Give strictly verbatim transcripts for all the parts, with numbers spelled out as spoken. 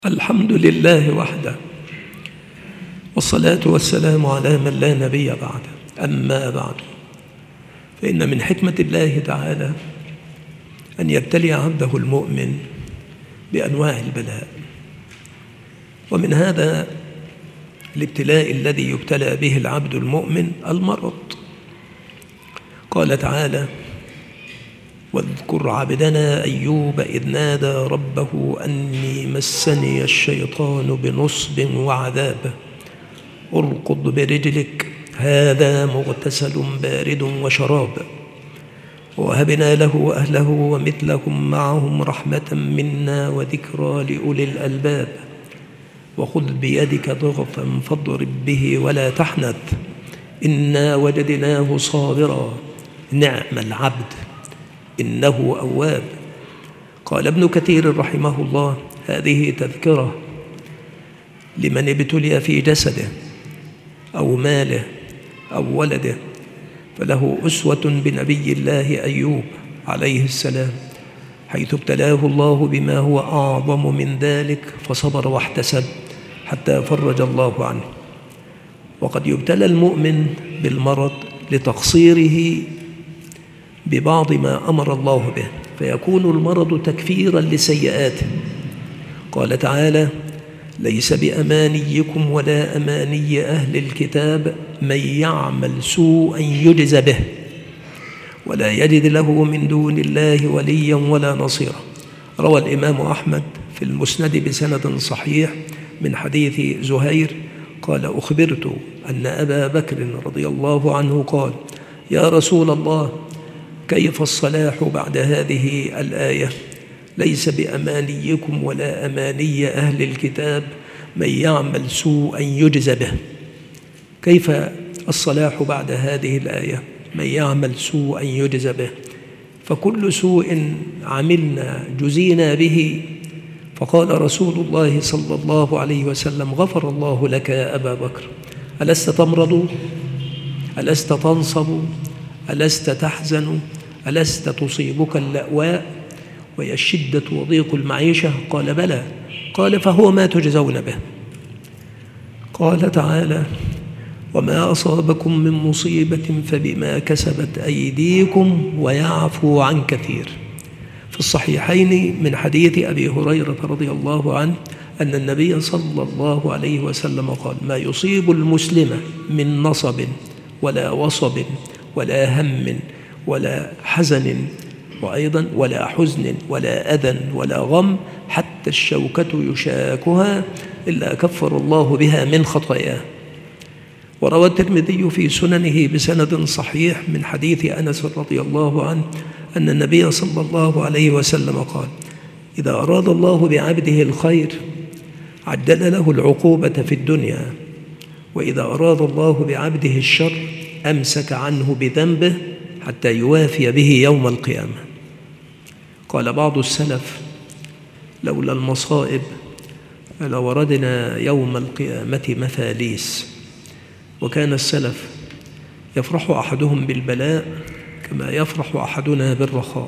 الحمد لله وحده، والصلاة والسلام على من لا نبي بعده. أما بعد، فإن من حكمة الله تعالى أن يبتلي عبده المؤمن بأنواع البلاء، ومن هذا الابتلاء الذي يبتلى به العبد المؤمن المرض. قال تعالى: واذكر عبدنا أيوب إذ نادى ربه أني مسني الشيطان بنصب وعذاب اركض برجلك هذا مغتسل بارد وشراب ووهبنا له أهله ومثلهم معهم رحمة منا وذكرى لأولي الألباب وخذ بيدك ضغطا فاضرب به ولا تحنث إنا وجدناه صابرا نعم العبد إنه أواب. قال ابن كثير رحمه الله: هذه تذكرة لمن ابتلي في جسده أو ماله أو ولده، فله أسوة بنبي الله أيوب عليه السلام، حيث ابتلاه الله بما هو أعظم من ذلك فصبر واحتسب حتى فرج الله عنه. وقد يبتلى المؤمن بالمرض لتقصيره ببعض ما أمر الله به، فيكون المرض تكفيرا لسيئاته. قال تعالى: ليس بأمانيكم ولا أماني أهل الكتاب من يعمل سوءا يجز به ولا يجد له من دون الله وليا ولا نصيرا. روى الإمام أحمد في المسند بسند صحيح من حديث زهير قال: أخبرت أن أبا بكر رضي الله عنه قال: يا رسول الله، كيف الصلاح بعد هذه الآية؟ ليس بأمانيكم ولا أماني أهل الكتاب من يعمل سوءا يجز به. كيف الصلاح بعد هذه الآية؟ من يعمل سوءا يجز به، فكل سوء عملنا جزينا به. فقال رسول الله صلى الله عليه وسلم: غفر الله لك يا أبا بكر، ألست تمرض؟ ألست تنصب؟ ألست تحزن؟ ألست تصيبك اللأواء وهي الشدة وضيق المعيشة؟ قال: بلى. قال: فهو ما تجزون به. قال تعالى: وما أصابكم من مصيبة فبما كسبت أيديكم ويعفو عن كثير. في الصحيحين من حديث أبي هريرة رضي الله عنه أن النبي صلى الله عليه وسلم قال: ما يصيب المسلم من نصب ولا وصب ولا هم ولا حزن، وأيضا ولا حزن ولا أذى ولا غم حتى الشوكة يشاكها إلا كفر الله بها من خطاياه. وروى الترمذي في سننه بسند صحيح من حديث أنس رضي الله عنه أن النبي صلى الله عليه وسلم قال: إذا أراد الله بعبده الخير عجل له العقوبة في الدنيا، وإذا أراد الله بعبده الشر أمسك عنه بذنبه حتى يوافي به يوم القيامة. قال بعض السلف: لولا المصائب لوردنا يوم القيامة مثاليس. وكان السلف يفرح أحدهم بالبلاء كما يفرح أحدنا بالرخاء.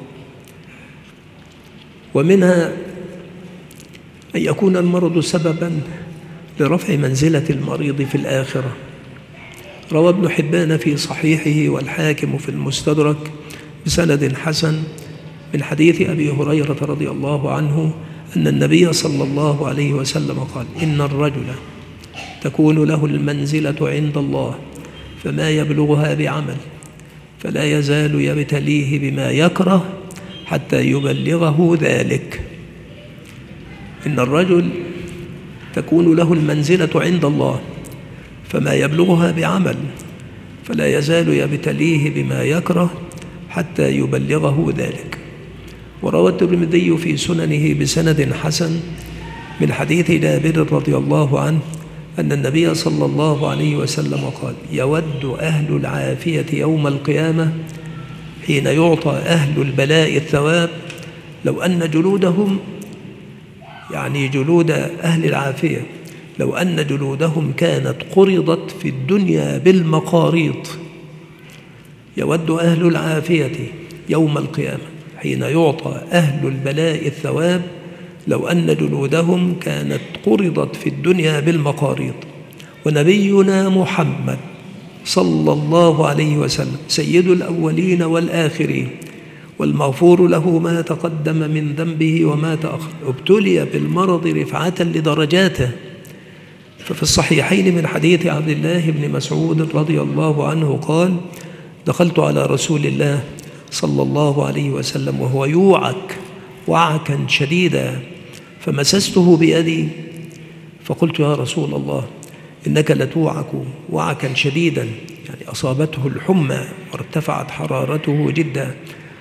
ومنها أن يكون المرض سببا لرفع منزلة المريض في الآخرة. روى ابن حبان في صحيحه والحاكم في المستدرك بسند حسن من حديث أبي هريرة رضي الله عنه أن النبي صلى الله عليه وسلم قال: إن الرجل تكون له المنزلة عند الله فما يبلغها بعمل فلا يزال يبتليه بما يكره حتى يبلغه ذلك. إن الرجل تكون له المنزلة عند الله فما يبلغها بعمل فلا يزال يبتليه بما يكره حتى يبلغه ذلك. وروى الترمذي في سننه بسند حسن من حديث جابر رضي الله عنه أن النبي صلى الله عليه وسلم قال: يود أهل العافية يوم القيامة حين يعطى أهل البلاء الثواب لو أن جلودهم، يعني جلود أهل العافية، لو أن جلودهم كانت قرضت في الدنيا بالمقاريض. يود أهل العافية يوم القيامة حين يعطى أهل البلاء الثواب لو أن جلودهم كانت قرضت في الدنيا بالمقاريض. ونبينا محمد صلى الله عليه وسلم سيد الأولين والآخرين، والمغفور له ما تقدم من ذنبه وما تأخر، ابتلي بالمرض رفعة لدرجاته. ففي الصحيحين من حديث عبد الله بن مسعود رضي الله عنه قال: دخلت على رسول الله صلى الله عليه وسلم وهو يوعك وعكا شديدا، فمسسته بيدي فقلت: يا رسول الله، إنك لتوعك وعكا شديدا، يعني أصابته الحمى وارتفعت حرارته جدا.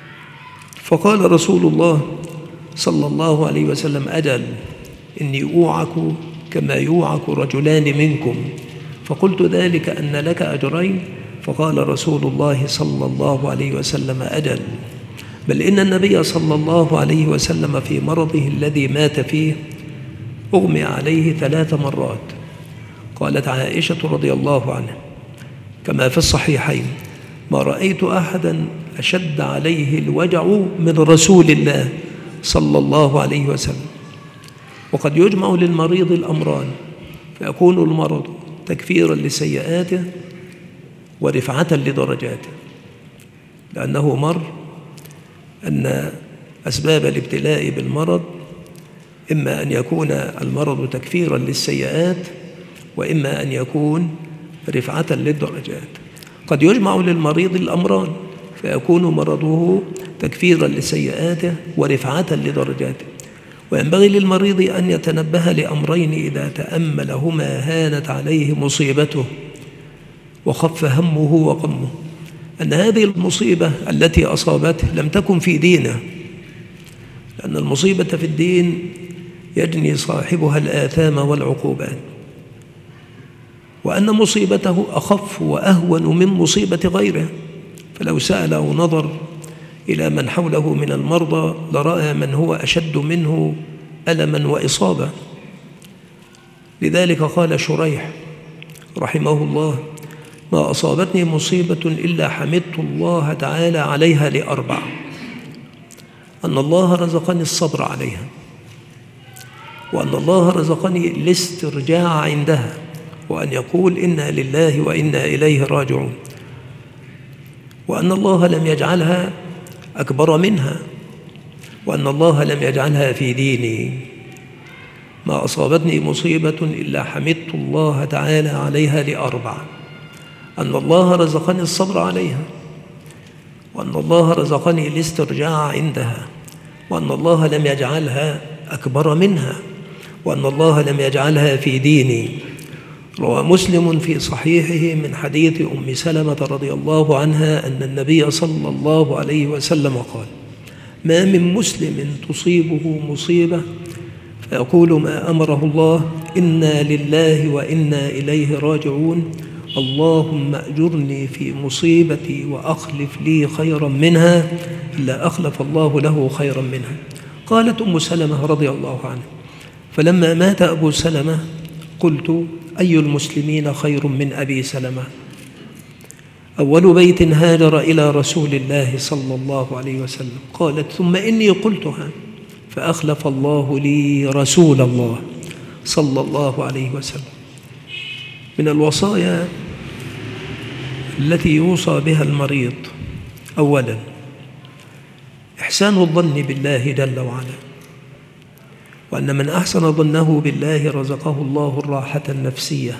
فقال رسول الله صلى الله عليه وسلم: أجل، إني أوعك كما يوعك رجلان منكم. فقلت: ذلك أن لك أجرين؟ فقال رسول الله صلى الله عليه وسلم: أجل، بل إن النبي صلى الله عليه وسلم في مرضه الذي مات فيه أغمي عليه ثلاث مرات. قالت عائشة رضي الله عنها كما في الصحيحين: ما رأيت أحدا أشد عليه الوجع من رسول الله صلى الله عليه وسلم. وقد يجمع للمريض الأمران، فيكون المرض تكفيرا لسيئاته ورفعة لدرجاته، لأنه مر أن أسباب الابتلاء بالمرض إما أن يكون المرض تكفيرا للسيئات، وإما أن يكون رفعة للدرجات. قد يجمع للمريض الأمران، فيكون مرضه تكفيرا لسيئاته ورفعة لدرجاته. وينبغي للمريض أن يتنبه لأمرين إذا تأملهما هانت عليه مصيبته وخف همه وغمه: أن هذه المصيبة التي أصابته لم تكن في دينه، لأن المصيبة في الدين يجني صاحبها الآثام والعقوبات، وأن مصيبته أخف وأهون من مصيبة غيره. فلو سأل أو نظر إلى من حوله من المرضى لرأى من هو أشد منه ألما وإصابة. لذلك قال شريح رحمه الله: ما أصابتني مصيبة إلا حمدت الله تعالى عليها لأربع: أن الله رزقني الصبر عليها، وأن الله رزقني الاسترجاع عندها، وأن يقول إنا لله وإنا إليه راجعون، وأن الله لم يجعلها أكبر منها، وأن الله لم يجعلها في ديني. ما أصابتني مصيبة إلا حمدت الله تعالى عليها لأربع: أن الله رزقني الصبر عليها، وأن الله رزقني الاسترجاع عندها، وأن الله لم يجعلها أكبر منها، وأن الله لم يجعلها في ديني. روى مسلم في صحيحه من حديث أم سلمة رضي الله عنها أن النبي صلى الله عليه وسلم قال: ما من مسلم تصيبه مصيبة فيقول ما أمره الله: إنا لله وإنا إليه راجعون، اللهم أجرني في مصيبتي وأخلف لي خيرا منها، إلا أخلف الله له خيرا منها. قالت أم سلمة رضي الله عنها: فلما مات أبو سلمة قلت: أي المسلمين خير من أبي سلمة؟ أول بيت هاجر إلى رسول الله صلى الله عليه وسلم. قالت: ثم إني قلتها فأخلف الله لي رسول الله صلى الله عليه وسلم. من الوصايا التي يوصى بها المريض: أولا إحسان الظن بالله جل وعلا، وأن من أحسن ظنه بالله رزقه الله الراحة النفسية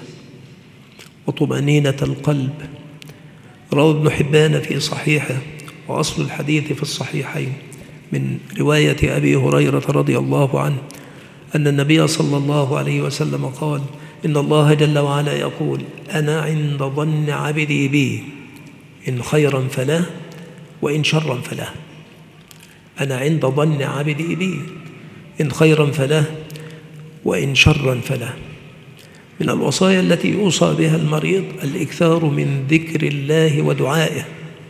وطمأنينة القلب. روى ابن حبان في صحيحه، وأصل الحديث في الصحيحين، من رواية أبي هريرة رضي الله عنه أن النبي صلى الله عليه وسلم قال: إن الله جل وعلا يقول: أنا عند ظن عبدي بي، إن خيرا فله وإن شرا فله. أنا عند ظن عبدي بي، إن خيرا فله وإن شرا فله. من الوصايا التي يوصى بها المريض الإكثار من ذكر الله ودعائه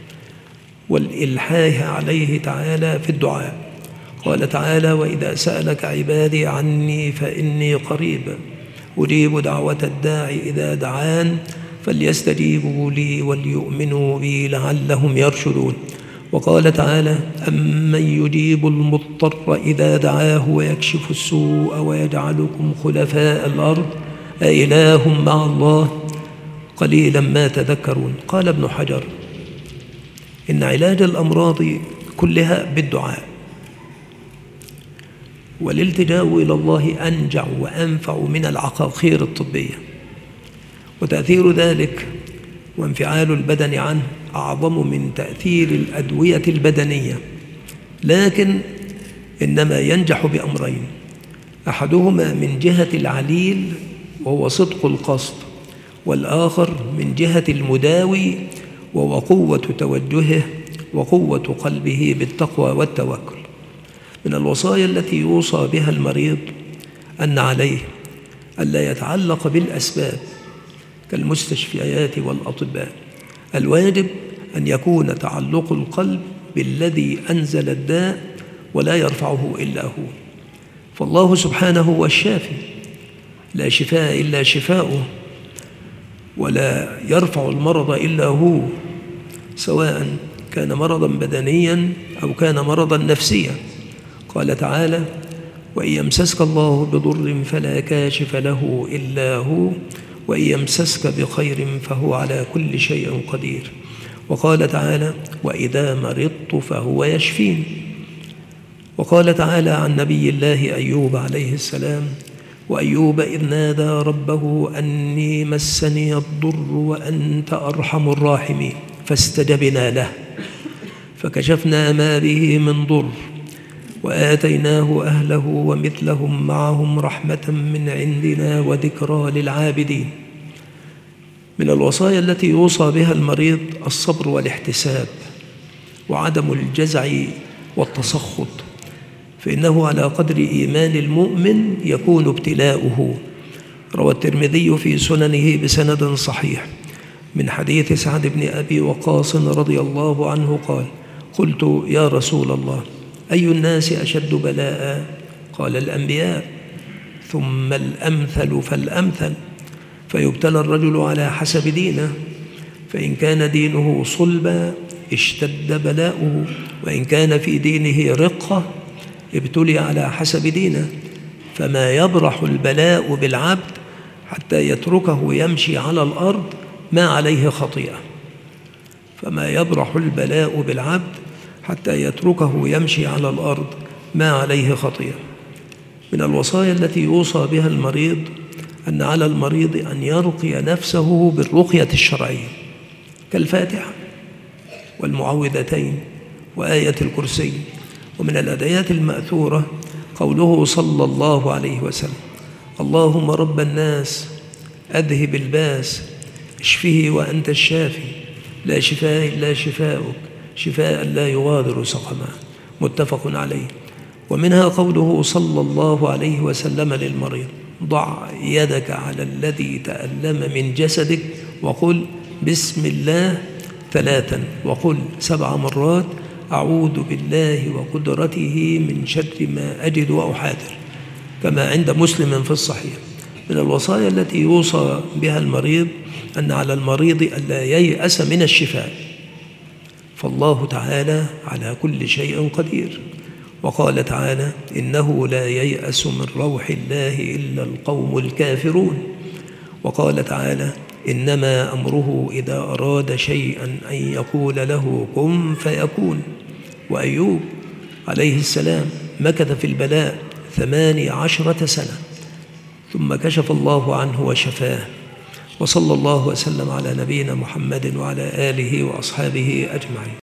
والإلحاح عليه تعالى في الدعاء. قال تعالى: وإذا سألك عبادي عني فإني قريب أجيب دعوة الداعي إذا دعان فليستجيبوا لي وليؤمنوا بي لعلهم يرشدون. وقال تعالى: أمن يجيب المضطر إذا دعاه ويكشف السوء ويجعلكم خلفاء الأرض أإله مع الله قليلا ما تذكرون. قال ابن حجر: إن علاج الأمراض كلها بالدعاء، والالتجاء إلى الله أنجع وأنفع من العقاقير الطبية، وتأثير ذلك وانفعال البدن عنه أعظم من تأثير الأدوية البدنية، لكن إنما ينجح بأمرين: أحدهما من جهة العليل وهو صدق القصد، والآخر من جهة المداوي وهو قوة توجهه وقوة قلبه بالتقوى والتوكل. من الوصايا التي يوصى بها المريض أن عليه ألا يتعلق بالأسباب كالمستشفيات والأطباء، الواجب أن يكون تعلق القلب بالذي أنزل الداء ولا يرفعه إلا هو، فالله سبحانه هو الشافي، لا شفاء إلا شفاؤه، ولا يرفع المرض إلا هو، سواء كان مرضا بدنيا أو كان مرضا نفسيا. قال تعالى: وإن يمسسك الله بضر فلا كاشف له إلا هو وإن يمسسك بخير فهو على كل شيء قدير. وقال تعالى: وإذا مرضت فهو يشفين. وقال تعالى عن نبي الله أيوب عليه السلام: وأيوب إذ نادى ربه أني مسني الضر وأنت أرحم الراحمين فاستجبنا له فكشفنا ما به من ضر وآتيناه أهله ومثلهم معهم رحمة من عندنا وذكرى للعابدين. من الوصايا التي يوصى بها المريض الصبر والاحتساب وعدم الجزع والتسخط، فإنه على قدر إيمان المؤمن يكون ابتلاؤه. روى الترمذي في سننه بسند صحيح من حديث سعد بن أبي وقاص رضي الله عنه قال: قلت يا رسول الله أي الناس أشد بلاء؟ قال: الأنبياء، ثم الأمثل فالأمثل، فيبتلى الرجل على حسب دينه، فإن كان دينه صلبا اشتد بلاؤه، وإن كان في دينه رقة ابتلي على حسب دينه، فما يبرح البلاء بالعبد حتى يتركه يمشي على الأرض ما عليه خطيئة. فما يبرح البلاء بالعبد حتى يتركه يمشي على الأرض ما عليه خطيئة. من الوصايا التي يوصى بها المريض أن على المريض أن يرقي نفسه بالرقية الشرعية كالفاتحة والمعوذتين وآية الكرسي. ومن الأدعيات المأثورة قوله صلى الله عليه وسلم: اللهم رب الناس أذهب الباس اشفه وأنت الشافي لا شفاء إلا شفاؤك شفاء لا يغادر سقما، متفق عليه. ومنها قوله صلى الله عليه وسلم للمريض: ضع يدك على الذي تألم من جسدك وقل بسم الله ثلاثا وقل سبع مرات أعوذ بالله وقدرته من شر ما أجد وأحاذر، كما عند مسلم في الصحيح. من الوصايا التي يوصى بها المريض أن على المريض ألا ييأس من الشفاء، فالله تعالى على كل شيء قدير. وقال تعالى: إنه لا ييأس من روح الله إلا القوم الكافرون. وقال تعالى: إنما أمره إذا أراد شيئا أن يقول له كن فيكون. وأيوب عليه السلام مكث في البلاء ثماني عشرة سنة ثم كشف الله عنه وشفاه. وصلى الله وسلم على نبينا محمد وعلى آله وأصحابه أجمعين.